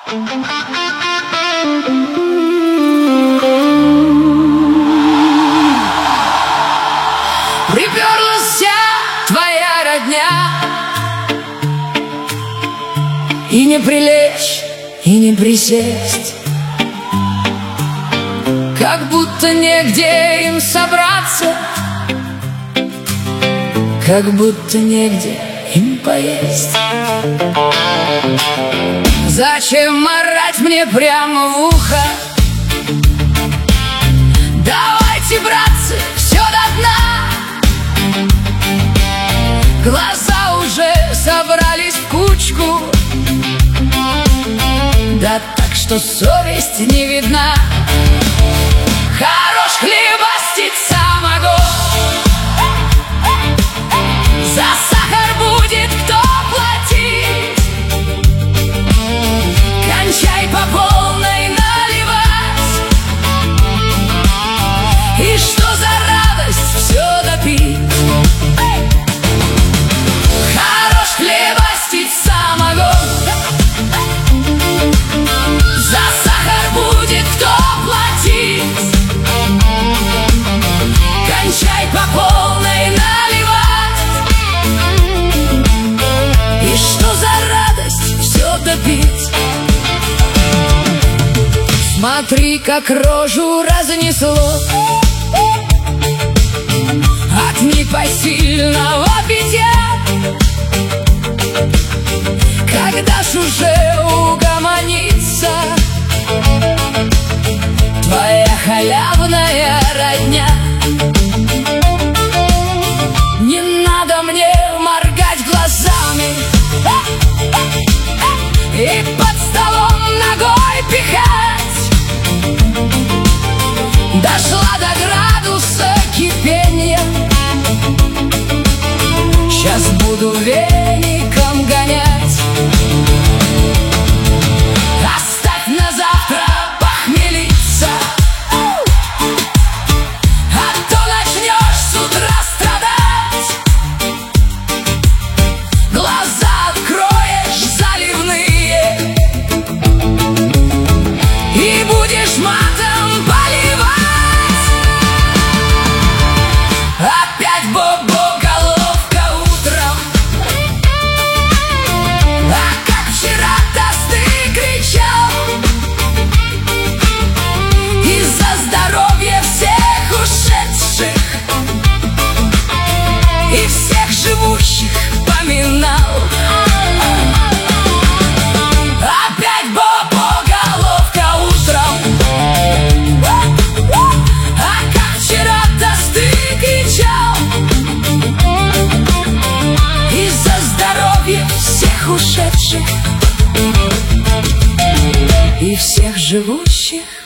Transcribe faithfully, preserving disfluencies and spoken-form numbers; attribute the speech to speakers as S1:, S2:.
S1: Приперлась вся твоя родня, и не прилечь, и не присесть, как будто негде им собраться, как будто негде им поесть. Зачем орать мне прямо в ухо? Давайте, братцы, все до дна. Глаза уже собрались в кучку, да так, что совесть не видна. Хорош хлебостить самогон, за сахар будет кто платить. Кончай по полной наливать, и что за радость все допить. Хорош хлебостить самогон, за сахар будет кто платить. Кончай по полной наливать, и что за радость все допить. Смотри, как рожу разнесло от непосильного питья. Когда ж уже угомонится твоя халявная родня? Не надо мне моргать глазами и под столом ногой пихать. Дошла до градуса кипения, сейчас буду веником гонять. Оставь на завтра похмелиться, а то начнешь с утра страдать. Глаза откроешь заливные и будешь матом поливать. Опять бобо головка утром, а как вчера-то ты кричал. Из-за здоровья всех ушедших и всех живущих поминал. Опять бобо головка утром, а как вчера-то ты кричал. Из-за здоровья всех ушедших и всех живущих